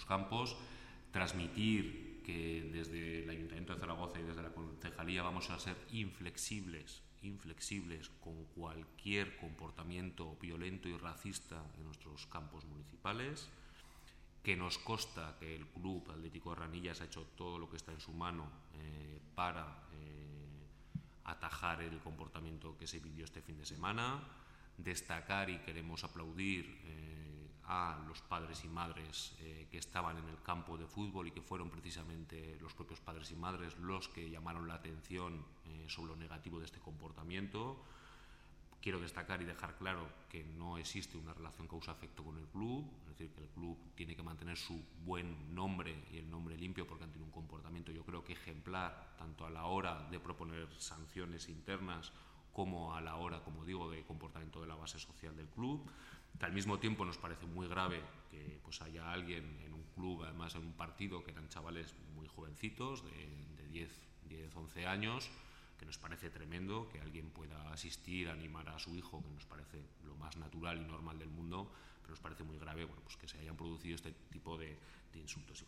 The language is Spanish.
campos, transmitir que desde el Ayuntamiento de Zaragoza y desde la Concejalía vamos a ser inflexibles con cualquier comportamiento violento y racista en nuestros campos municipales, que nos consta que el Club Atlético Ranillas ha hecho todo lo que está en su mano para atajar el comportamiento que se vivió este fin de semana. Destacar, y queremos aplaudir a los padres y madres que estaban en el campo de fútbol y que fueron precisamente los propios padres y madres los que llamaron la atención sobre lo negativo de este comportamiento. Quiero destacar y dejar claro que no existe una relación causa-efecto con el club, es decir, que el club tiene que mantener su buen nombre y el nombre limpio porque han tenido un comportamiento, yo creo que ejemplar, tanto a la hora de proponer sanciones internas como a la hora, como digo, de comportamiento de la base social del club. Que al mismo tiempo nos parece muy grave que pues haya alguien en un club, además en un partido, que eran chavales muy jovencitos, de 10, 11 años, que nos parece tremendo que alguien pueda asistir, animar a su hijo, que nos parece lo más natural y normal del mundo, pero nos parece muy grave, bueno, pues que se hayan producido este tipo de insultos.